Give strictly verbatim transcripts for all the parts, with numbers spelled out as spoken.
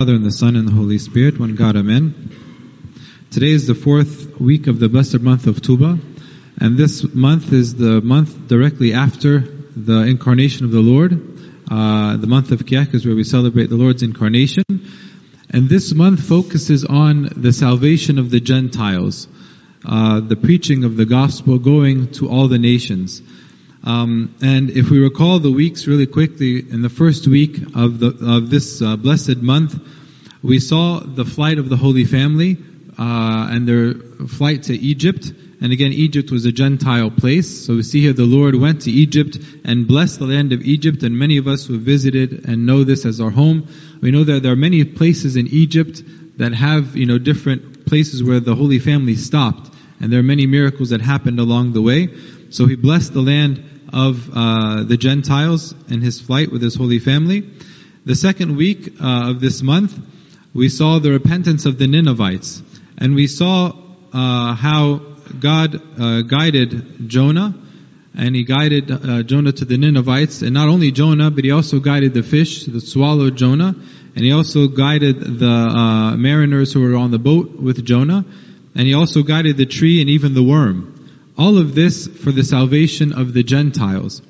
Father, and the Son, and the Holy Spirit, one God, Amen. Today is the fourth week of the blessed month of Tuba, and this month is the month directly after the incarnation of the Lord. Uh, the month of Kiyak is where we celebrate the Lord's incarnation, and this month focuses on the salvation of the Gentiles, uh, the preaching of the gospel going to all the nations. Um, and if we recall the weeks really quickly, in the first week of the of this uh, blessed month, we saw the flight of the Holy Family uh, and their flight to Egypt. And again, Egypt was a Gentile place. So we see here the Lord went to Egypt and blessed the land of Egypt. And many of us who have visited and know this as our home, we know that there are many places in Egypt that have, you know, different places where the Holy Family stopped. And there are many miracles that happened along the way. So he blessed the land of uh, the Gentiles in his flight with his Holy Family. The second week uh, of this month, we saw the repentance of the Ninevites. And we saw uh, how God uh, guided Jonah, and he guided uh, Jonah to the Ninevites. And not only Jonah, but he also guided the fish that swallowed Jonah. And he also guided the uh, mariners who were on the boat with Jonah. And he also guided the tree and even the worm. All of this for the salvation of the Gentiles.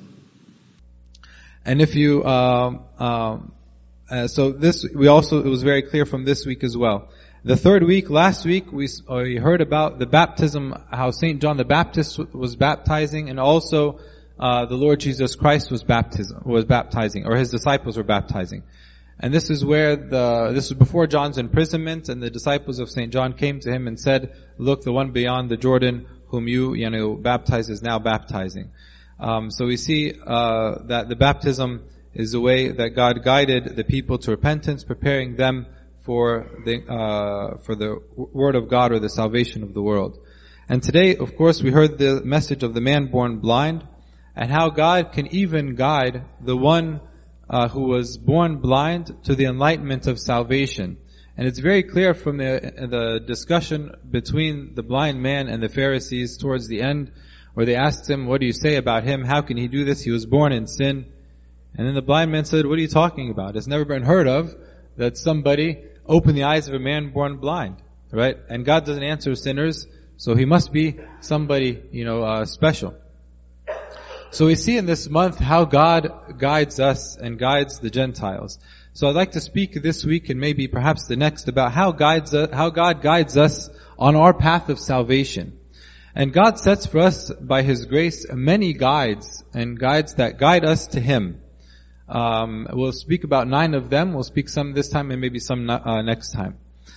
And if you, um, um, uh, so this, we also, it was very clear from this week as well. The third week, last week, we, uh, we heard about the baptism, how Saint John the Baptist was baptizing, and also uh, the Lord Jesus Christ was baptism, was baptizing, or his disciples were baptizing. And this is where the, this was before John's imprisonment, and the disciples of Saint John came to him and said, "Look, the one beyond the Jordan, whom you, you know, baptize is now baptizing." Um, so we see uh, that the baptism is the way that God guided the people to repentance, preparing them for the uh, for the word of God, or the salvation of the world. And today, of course, we heard the message of the man born blind, and how God can even guide the one uh, who was born blind to the enlightenment of salvation. And it's very clear from the the discussion between the blind man and the Pharisees towards the end, where they asked him, "What do you say about him? How can he do this? He was born in sin." And then the blind man said, "What are you talking about? It's never been heard of that somebody opened the eyes of a man born blind, right? And God doesn't answer sinners, so he must be somebody, you know, uh, special." So we see in this month how God guides us and guides the Gentiles. So I'd like to speak this week and maybe perhaps the next about how guides uh, how God guides us on our path of salvation. And God sets for us by His grace many guides, and guides that guide us to Him. Um, we'll speak about nine of them. We'll speak some this time and maybe some uh, next time.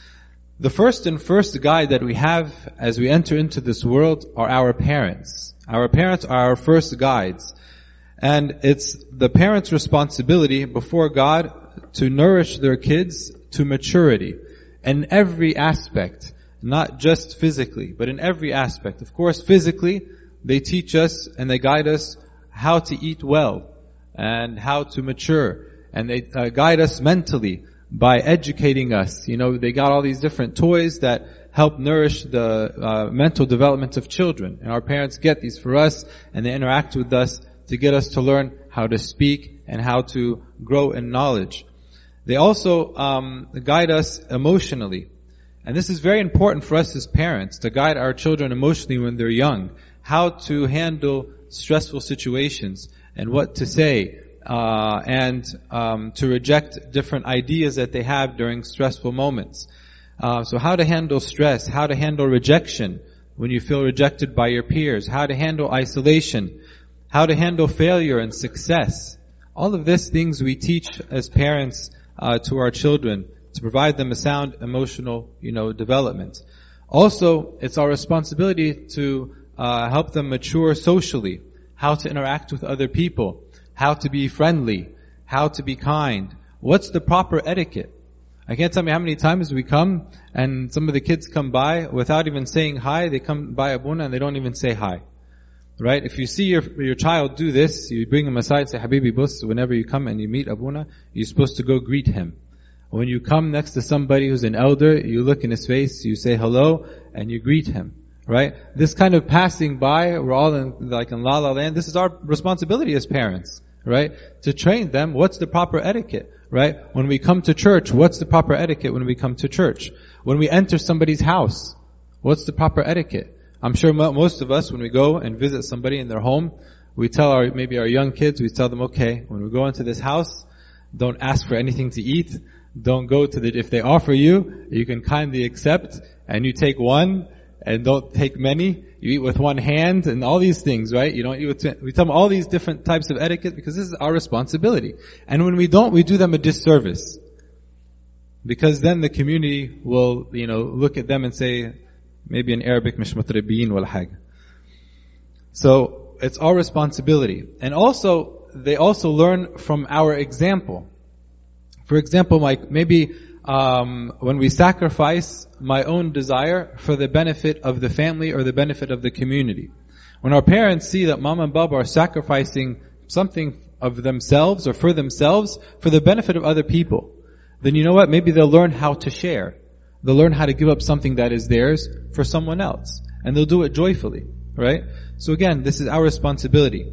The first and first guide that we have as we enter into this world are our parents. Our parents are our first guides. And it's the parents' responsibility before God to nourish their kids to maturity in every aspect, not just physically, but in every aspect. Of course, physically, they teach us and they guide us how to eat well and how to mature, and they uh, guide us mentally by educating us. You know, they got all these different toys that help nourish the uh, mental development of children, and our parents get these for us, and they interact with us to get us to learn how to speak and how to grow in knowledge. They also um, guide us emotionally. And this is very important for us as parents, to guide our children emotionally when they're young. How to handle stressful situations, and what to say, uh, and um, to reject different ideas that they have during stressful moments. Uh, so how to handle stress, how to handle rejection when you feel rejected by your peers, how to handle isolation, how to handle failure and success. All of these things we teach as parents uh, to our children to provide them a sound emotional, you know, development. Also, it's our responsibility to uh, help them mature socially, how to interact with other people, how to be friendly, how to be kind. What's the proper etiquette? I can't tell you how many times we come and some of the kids come by without even saying hi. They come by Abuna and they don't even say hi. Right? If you see your your child do this, you bring him aside and say, "Habibi Bus," whenever you come and you meet Abuna, you're supposed to go greet him. When you come next to somebody who's an elder, you look in his face, you say hello, and you greet him. Right? This kind of passing by, we're all in, like in La La Land, this is our responsibility as parents. Right? To train them, what's the proper etiquette? right? When we come to church, what's the proper etiquette when we come to church? When we enter somebody's house, what's the proper etiquette? I'm sure most of us, when we go and visit somebody in their home, we tell our, maybe our young kids, we tell them, okay, when we go into this house, don't ask for anything to eat. Don't go to the, if they offer you, you can kindly accept, and you take one, and don't take many. You eat with one hand, and all these things, right? You don't eat with two. We tell them all these different types of etiquette, because this is our responsibility. And when we don't, we do them a disservice. Because then the community will, you know, look at them and say, maybe in Arabic, مش متربيين ولا حاجة. So, it's our responsibility. And also, they also learn from our example. For example, like maybe um, when we sacrifice my own desire for the benefit of the family or the benefit of the community. When our parents see that mom and baba are sacrificing something of themselves or for themselves for the benefit of other people, then you know what? Maybe they'll learn how to share. They'll learn how to give up something that is theirs for someone else. And they'll do it joyfully, right? So again, this is our responsibility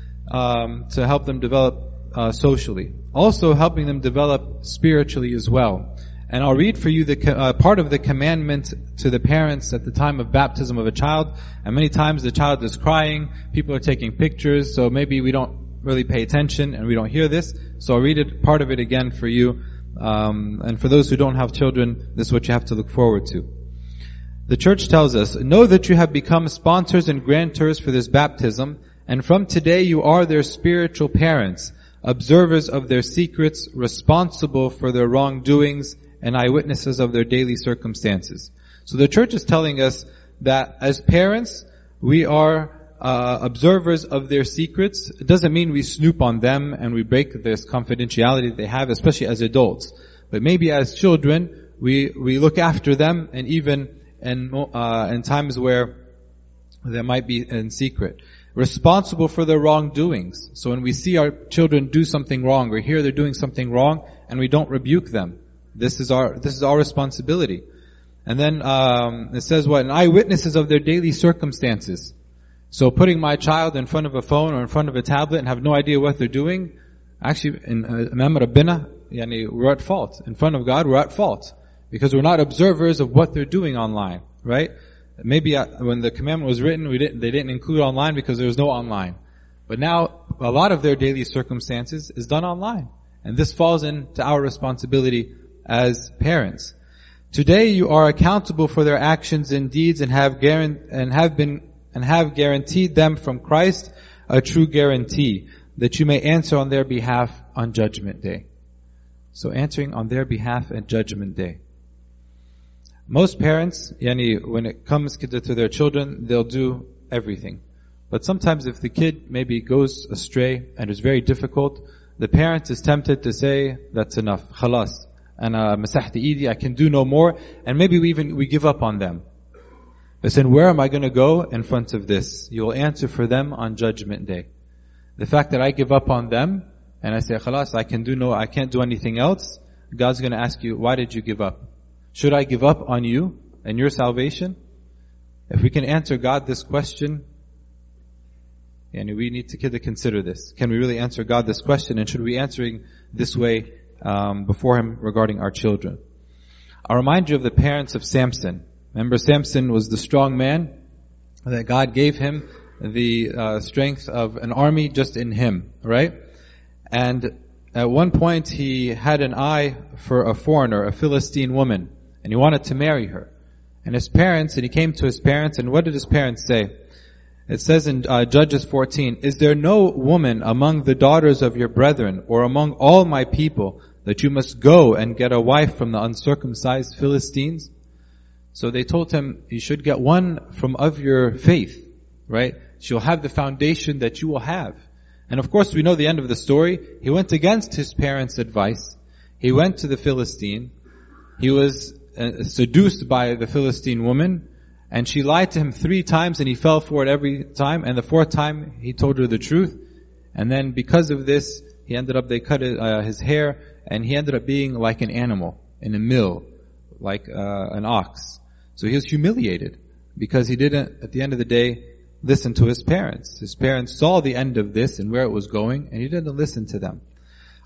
um, to help them develop uh, socially. Also helping them develop spiritually as well. And I'll read for you the uh, part of the commandment to the parents at the time of baptism of a child. And many times the child is crying, people are taking pictures, so maybe we don't really pay attention and we don't hear this. So I'll read it, part of it again for you. Um, and for those who don't have children, this is what you have to look forward to. The church tells us, know that you have become sponsors and grantors for this baptism, and from today you are their spiritual parents, observers of their secrets, responsible for their wrongdoings, and eyewitnesses of their daily circumstances. So the church is telling us that as parents, we are uh, observers of their secrets. It doesn't mean we snoop on them and we break this confidentiality they have, especially as adults. But maybe as children, we we look after them, and even in, uh, in times where they might be in secret. Responsible for their wrongdoings. So when we see our children do something wrong, or hear they're doing something wrong, and we don't rebuke them, this is our this is our responsibility. And then um, it says what? And eyewitnesses of their daily circumstances. So putting my child in front of a phone or in front of a tablet and have no idea what they're doing, actually, in Amam Rabbina, yani, we're at fault. In front of God, we're at fault. Because we're not observers of what they're doing online, right? Maybe when the commandment was written, we didn't, they didn't include online because there was no online. But now, a lot of their daily circumstances is done online. And this falls into our responsibility as parents. Today you are accountable for their actions and deeds, and have guaran- and have been and have guaranteed them from Christ a true guarantee, that you may answer on their behalf on Judgment Day. So answering on their behalf at Judgment Day. Most parents, yani, when it comes to their children, they'll do everything. But sometimes if the kid maybe goes astray and is very difficult, the parent is tempted to say, that's enough, khalas, ana masahti idi, I can do no more, and maybe we even, we give up on them. But saying, where am I going to go in front of this? You will answer for them on Judgment Day. The fact that I give up on them, and I say, khalas, I can do no, I can't do anything else, God's going to ask you, why did you give up? Should I give up on you and your salvation? If we can answer God this question, and we need to consider this. Can we really answer God this question? And should we be answering this way um, before Him regarding our children? I'll remind you of the parents of Samson. Remember, Samson was the strong man that God gave him the uh, strength of an army just in him, right? And at one point he had an eye for a foreigner, a Philistine woman, and he wanted to marry her. And his parents, and he came to his parents, and what did his parents say? It says in uh, Judges fourteen, is there no woman among the daughters of your brethren, or among all my people, that you must go and get a wife from the uncircumcised Philistines? So they told him, you should get one from of your faith, right? She'll have the foundation that you will have. And of course we know the end of the story. He went against his parents' advice. He went to the Philistine. He was uh, seduced by the Philistine woman, and she lied to him three times, and he fell for it every time. And the fourth time he told her the truth. And then because of this, he ended up, they cut his, uh, his hair, and he ended up being like an animal in a mill, like uh, an ox. So he was humiliated because he didn't, at the end of the day, listen to his parents. His parents saw the end of this and where it was going, and he didn't listen to them.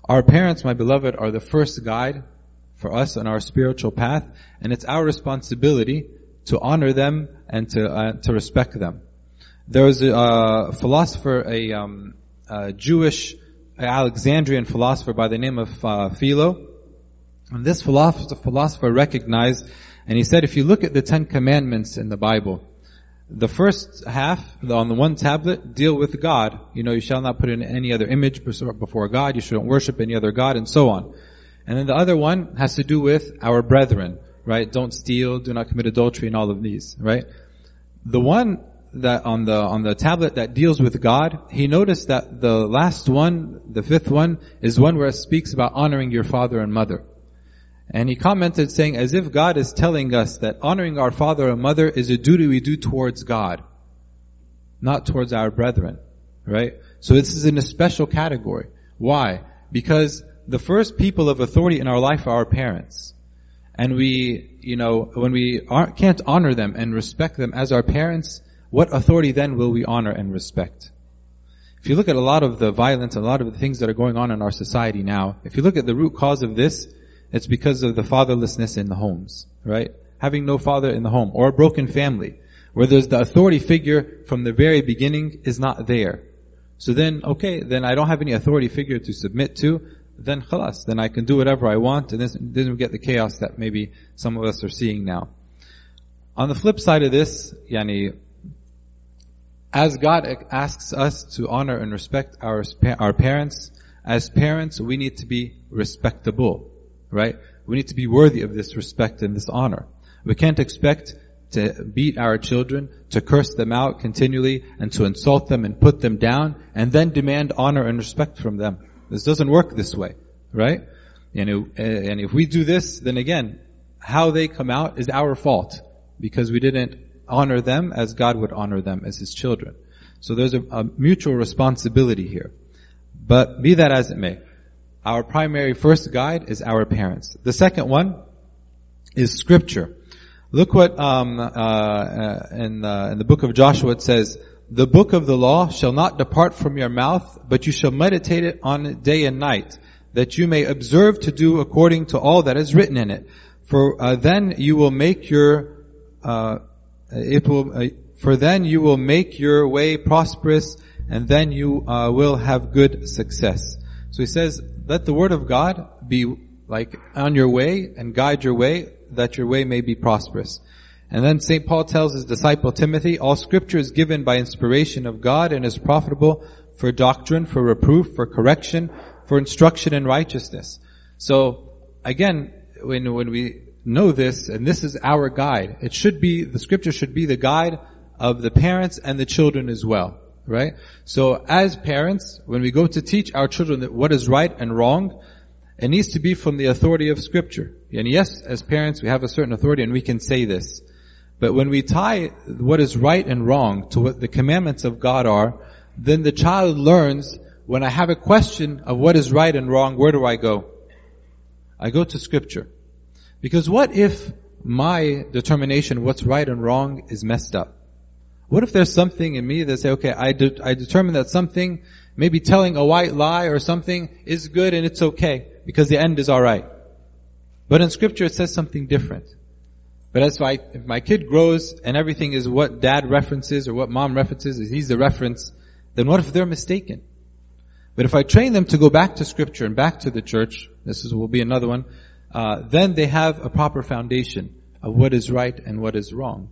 Our parents, my beloved, are the first guide for us on our spiritual path, and it's our responsibility to honor them and to uh, to respect them. There was a uh, philosopher, a, um, a Jewish Alexandrian philosopher by the name of uh, Philo, and this philosopher, philosopher recognized, and he said, if you look at the Ten Commandments in the Bible, the first half, on the one tablet, deal with God. You know, you shall not put in any other image before God, you shouldn't worship any other God, and so on. And then the other one has to do with our brethren, right? Don't steal, do not commit adultery, and all of these, right? The one that on the on the tablet that deals with God, he noticed that the last one, the fifth one, is one where it speaks about honoring your father and mother. And he commented saying, as if God is telling us that honoring our father and mother is a duty we do towards God, not towards our brethren, right? So this is in a special category. Why? Because the first people of authority in our life are our parents. And we, you know, when we aren't, can't honor them and respect them as our parents, what authority then will we honor and respect? If you look at a lot of the violence, a lot of the things that are going on in our society now, if you look at the root cause of this, it's because of the fatherlessness in the homes, right? Having no father in the home, or a broken family, where there's the authority figure from the very beginning is not there. So then, okay, then I don't have any authority figure to submit to, then khalas, then I can do whatever I want, and then, then we get the chaos that maybe some of us are seeing now. On the flip side of this, yani, as God asks us to honor and respect our, our parents, as parents we need to be respectable. Right? We need to be worthy of this respect and this honor. We can't expect to beat our children, to curse them out continually, and to insult them and put them down, and then demand honor and respect from them. This doesn't work this way, right? And if we do this, then again, how they come out is our fault, because we didn't honor them as God would honor them as His children. So there's a, a mutual responsibility here. But be that as it may, our primary first guide is our parents. The second one is Scripture. Look what um, uh, in, uh, in the book of Joshua it says, "The book of the law shall not depart from your mouth, but you shall meditate it on it day and night, that you may observe to do according to all that is written in it. For uh, then you will make your uh, it will uh, for then you will make your way prosperous, and then you uh, will have good success." So he says, let the word of God be like on your way and guide your way, that your way may be prosperous. And then Saint Paul tells his disciple Timothy, all scripture is given by inspiration of God and is profitable for doctrine, for reproof, for correction, for instruction in righteousness. So again, when when we know this, and this is our guide, it should be, the scripture should be the guide of the parents and the children as well. Right? So as parents, when we go to teach our children that what is right and wrong, it needs to be from the authority of Scripture. And yes, as parents, we have a certain authority and we can say this. But when we tie what is right and wrong to what the commandments of God are, then the child learns, when I have a question of what is right and wrong, where do I go? I go to Scripture. Because what if my determination what's right and wrong is messed up? What if there's something in me that say, okay, I, de- I determine that something, maybe telling a white lie or something is good and it's okay because the end is alright. But in Scripture it says something different. But as I, if my kid grows and everything is what dad references or what mom references, is he's the reference, then what if they're mistaken? But if I train them to go back to Scripture and back to the church, this is, will be another one, uh, then they have a proper foundation of what is right and what is wrong.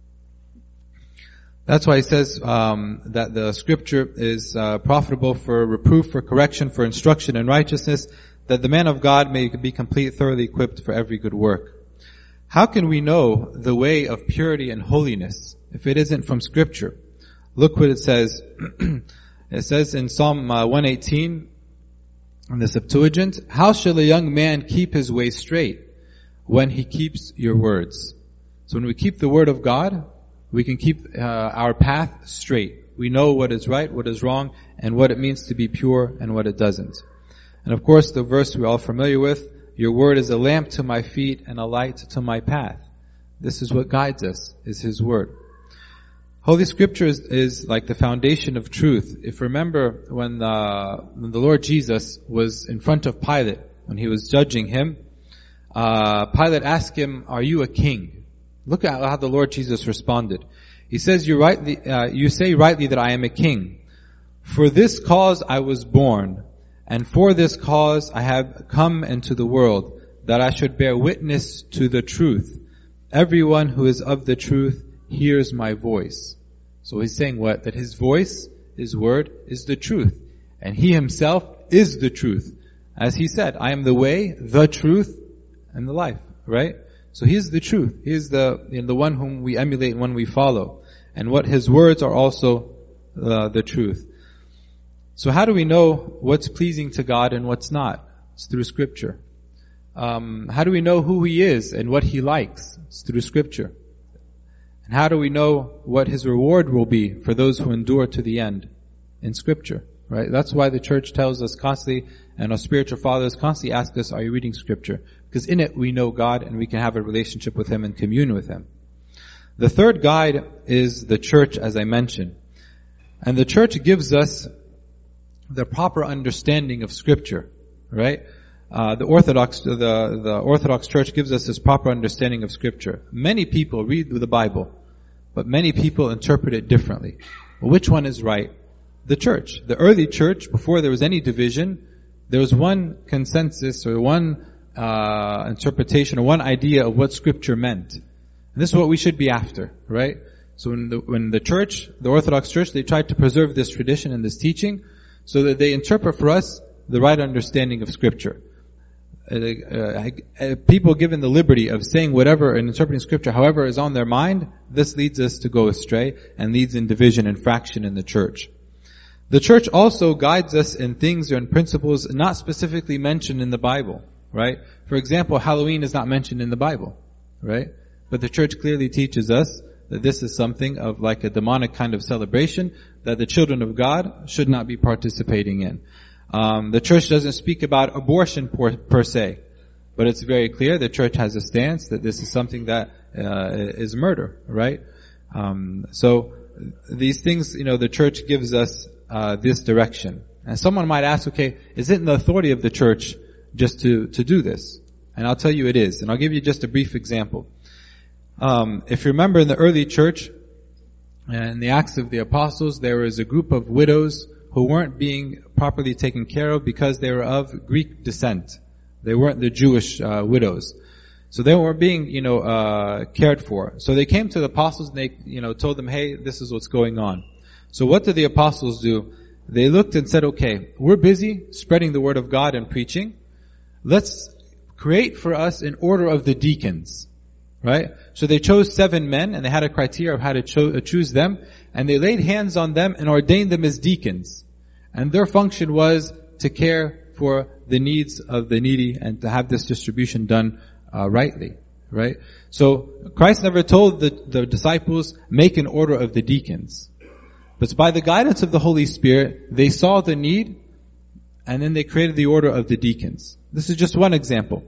That's why he says um, that the Scripture is uh, profitable for reproof, for correction, for instruction in righteousness, that the man of God may be complete, thoroughly equipped for every good work. How can we know the way of purity and holiness if it isn't from Scripture? Look what it says. It says in Psalm uh, one eighteen, in the Septuagint, "How shall a young man keep his way straight when he keeps your words?" So when we keep the word of God, we can keep uh, our path straight. We know what is right, what is wrong, and what it means to be pure and what it doesn't. And of course, the verse we're all familiar with, your word is a lamp to my feet and a light to my path. This is what guides us, is His word. Holy Scripture is, is like the foundation of truth. If you remember when, uh, when the Lord Jesus was in front of Pilate, when he was judging him, uh, Pilate asked him, "Are you a king?" Look at how the Lord Jesus responded. He says, "You rightly, uh, you say rightly that I am a king. For this cause I was born, and for this cause I have come into the world, that I should bear witness to the truth. Everyone who is of the truth hears my voice." So he's saying what? That his voice, his word, is the truth. And he himself is the truth. As he said, "I am the way, the truth, and the life." Right? So he is the truth. He is the, you know, the one whom we emulate and one we follow. And what his words are also uh, the truth. So how do we know what's pleasing to God and what's not? It's through Scripture. Um, how do we know who he is and what he likes? It's through Scripture. And how do we know what his reward will be for those who endure to the end? In Scripture, right? That's why the church tells us constantly, and our spiritual fathers constantly ask us, "Are you reading Scripture?" Because in it we know God and we can have a relationship with him and commune with him. The third guide is the church, as I mentioned. And the church gives us the proper understanding of Scripture, right? Uh, the Orthodox, the, the Orthodox Church gives us this proper understanding of Scripture. Many people read the Bible, but many people interpret it differently. Well, which one is right? The church. The early church, before there was any division, there was one consensus or one uh, interpretation or one idea of what Scripture meant. And this is what we should be after, right? So when the, when the church, the Orthodox Church, they tried to preserve this tradition and this teaching so that they interpret for us the right understanding of Scripture. Uh, uh, uh, people given the liberty of saying whatever and interpreting Scripture however is on their mind, this leads us to go astray and leads in division and fraction in the church. The church also guides us in things or in principles not specifically mentioned in the Bible, right? For example, Halloween is not mentioned in the Bible, right? But the church clearly teaches us that this is something of like a demonic kind of celebration that the children of God should not be participating in. Um, the church doesn't speak about abortion per, per se, but it's very clear the church has a stance that this is something that uh, is murder, right? Um, so these things, you know, the church gives us uh, this direction. And someone might ask, okay, is it in the authority of the church just to to do this? And I'll tell you it is. And I'll give you just a brief example. Um, if you remember in the early church, in the Acts of the Apostles, there was a group of widows who weren't being properly taken care of because they were of Greek descent. They weren't the Jewish uh, widows. So they weren't being, you know, uh, cared for. So they came to the apostles and they, you know, told them, "Hey, this is what's going on." So what did the apostles do? They looked and said, "Okay, we're busy spreading the word of God and preaching. Let's create for us an order of the deacons." Right? So they chose seven men and they had a criteria of how to cho- choose them, and they laid hands on them and ordained them as deacons. And their function was to care for the needs of the needy and to have this distribution done uh, rightly. Right? So Christ never told the, the disciples, make an order of the deacons. But by the guidance of the Holy Spirit, they saw the need and then they created the order of the deacons. This is just one example.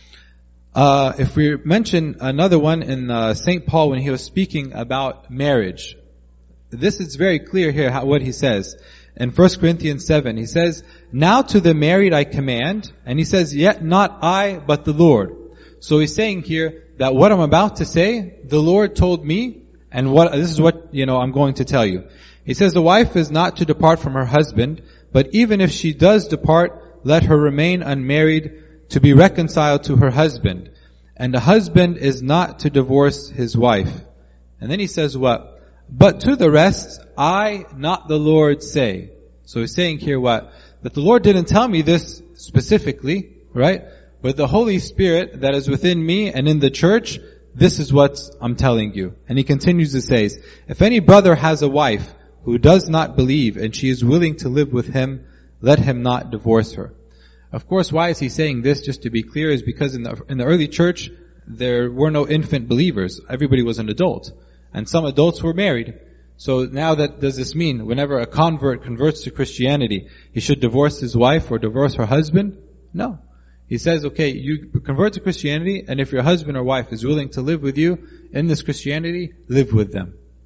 Uh, if we mention another one in uh, Saint Paul when he was speaking about marriage, this is very clear here how, what he says. In First Corinthians seven, he says, "Now to the married I command," and he says, "Yet not I, but the Lord." So he's saying here that what I'm about to say, the Lord told me, and what this is what, you know, I'm going to tell you. He says, "The wife is not to depart from her husband, but even if she does depart, let her remain unmarried, to be reconciled to her husband. And the husband is not to divorce his wife." And then he says what? "But to the rest, I, not the Lord, say." So he's saying here what? That the Lord didn't tell me this specifically, right? But the Holy Spirit that is within me and in the church, this is what I'm telling you. And he continues to say, "If any brother has a wife who does not believe and she is willing to live with him, let him not divorce her." Of course, why is he saying this? Just to be clear, is because in the in the early church, there were no infant believers. Everybody was an adult. And some adults were married. So now that, does this mean whenever a convert converts to Christianity, he should divorce his wife or divorce her husband? No. He says, okay, you convert to Christianity, and if your husband or wife is willing to live with you in this Christianity, live with them.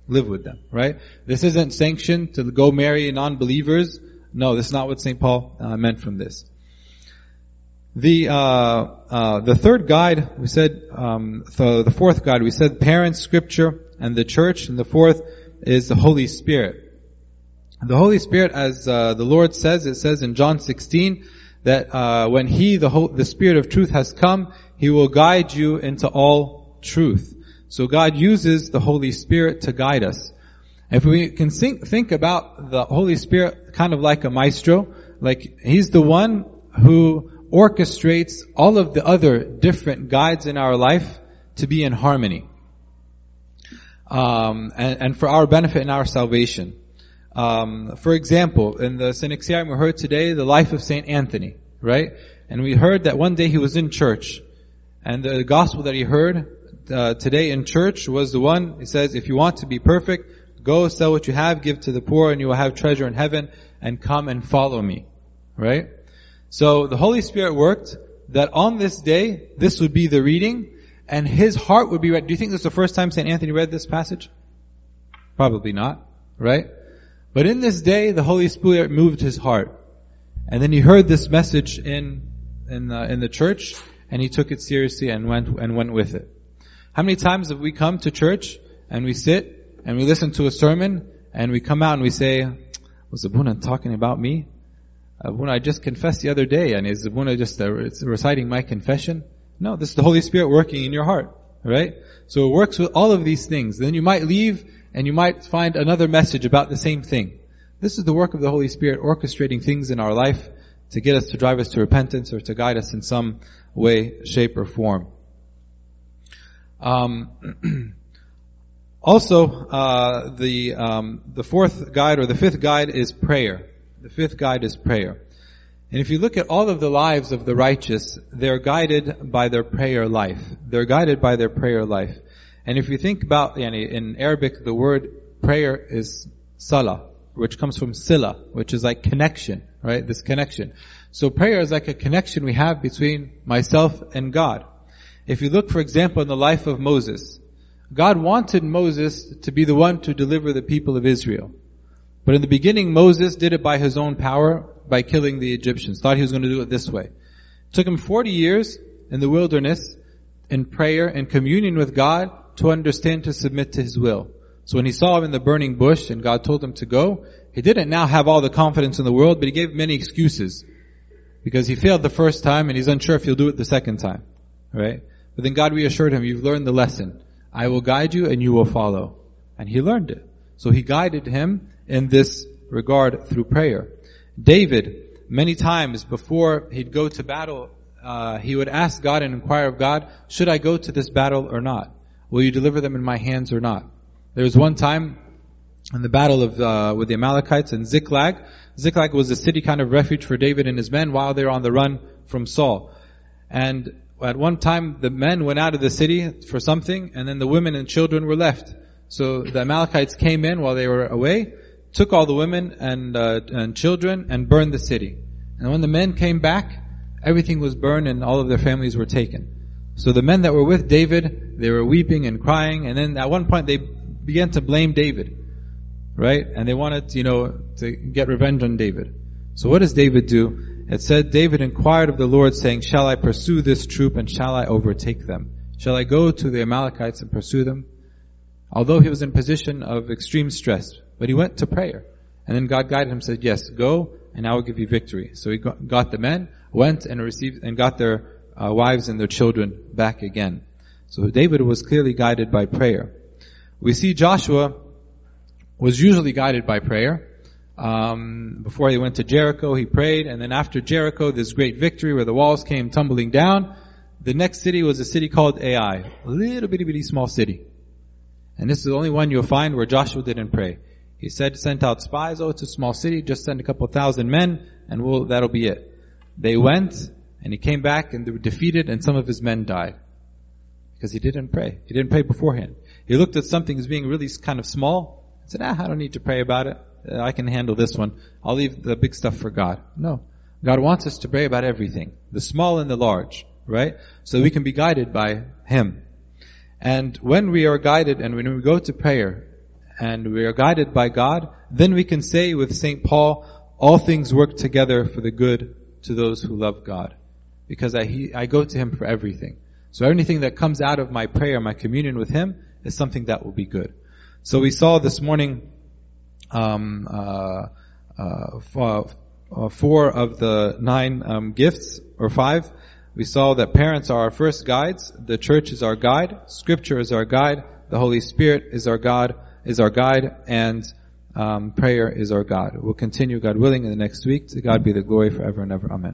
Live with them, right? This isn't sanctioned to go marry non-believers. No, this is not what Saint Paul uh, meant from this. The uh, uh, the third guide, we said, um, the, the fourth guide, we said parents, scripture, and the church, and the fourth is the Holy Spirit. The Holy Spirit, as uh, the Lord says, it says in John sixteen, that uh, when He, the, whole, the Spirit of truth has come, He will guide you into all truth. So God uses the Holy Spirit to guide us. If we can think, think about the Holy Spirit kind of like a maestro, like He's the one who orchestrates all of the other different guides in our life to be in harmony. Um, and, and for our benefit and our salvation. Um, for example, in the Synaxarium we heard today the life of Saint Anthony, right? And we heard that one day he was in church. And the gospel that he heard uh, today in church was the one, it says, if you want to be perfect, go sell what you have, give to the poor, and you will have treasure in heaven, and come and follow me. Right? So the Holy Spirit worked that on this day, this would be the reading, and his heart would be read. Do you think this is the first time Saint Anthony read this passage? Probably not. Right? But in this day, the Holy Spirit moved his heart. And then he heard this message in in the, in the church, and he took it seriously and went and went with it. How many times have we come to church and we sit and we listen to a sermon and we come out and we say, was Abuna talking about me? Abuna, I just confessed the other day, and is Abuna just uh, reciting my confession? No, this is the Holy Spirit working in your heart, right? So it works with all of these things. Then you might leave and you might find another message about the same thing. This is the work of the Holy Spirit orchestrating things in our life to get us, to drive us to repentance or to guide us in some way, shape, or form. Um, also, uh, the um, the fourth guide or the fifth guide is prayer. The fifth guide is prayer. And if you look at all of the lives of the righteous, they're guided by their prayer life. They're guided by their prayer life. And if you think about, yani, in Arabic, the word prayer is salah, which comes from sila, which is like connection, right? This connection. So prayer is like a connection we have between myself and God. If you look, for example, in the life of Moses, God wanted Moses to be the one to deliver the people of Israel. But in the beginning, Moses did it by his own power, by killing the Egyptians. Thought he was going to do it this way. It took him forty years in the wilderness, in prayer and communion with God, to understand to submit to His will. So when he saw him in the burning bush and God told him to go, he didn't now have all the confidence in the world, but he gave many excuses. Because he failed the first time and he's unsure if he'll do it the second time. Right? But then God reassured him, you've learned the lesson. I will guide you and you will follow. And he learned it. So he guided him in this regard through prayer. David, many times before he'd go to battle, uh, he would ask God and inquire of God, should I go to this battle or not? Will you deliver them in my hands or not? There was one time in the battle of uh, with the Amalekites in Ziklag. Ziklag was a city kind of refuge for David and his men while they were on the run from Saul. And at one time the men went out of the city for something, and then the women and children were left. So the Amalekites came in while they were away, took all the women and uh, and children and burned the city. And when the men came back, everything was burned and all of their families were taken. So the men that were with David, they were weeping and crying, and then at one point they began to blame David, right? And they wanted, you know, to get revenge on David. So what does David do? It said, David inquired of the Lord, saying, shall I pursue this troop and shall I overtake them? Shall I go to the Amalekites and pursue them? Although he was in a position of extreme stress, but he went to prayer. And then God guided him, said, yes, go, and I will give you victory. So he got, got the men, went and received, and got their uh, wives and their children back again. So David was clearly guided by prayer. We see Joshua was usually guided by prayer. Um, before he went to Jericho, he prayed, and then after Jericho, this great victory where the walls came tumbling down. The next city was a city called Ai, a little bitty bitty small city. And this is the only one you'll find where Joshua didn't pray. He said, sent out spies, oh, it's a small city, just send a couple thousand men, and we'll, that'll be it. They went, and he came back, and they were defeated, and some of his men died. Because he didn't pray. He didn't pray beforehand. He looked at something as being really kind of small, and said, ah, I don't need to pray about it. I can handle this one. I'll leave the big stuff for God. No. God wants us to pray about everything. The small and the large, right? So we can be guided by Him. And when we are guided and when we go to prayer, and we are guided by God, then we can say with Saint Paul, all things work together for the good to those who love God. Because I, he, I go to Him for everything. So anything that comes out of my prayer, my communion with Him, is something that will be good. So we saw this morning um, uh, uh, four, uh, four of the nine um, gifts, or five. We saw that parents are our first guides, the church is our guide, Scripture is our guide, the Holy Spirit is our God, is our guide, and um, prayer is our God. We'll continue, God willing, in the next week. To God be the glory forever and ever. Amen.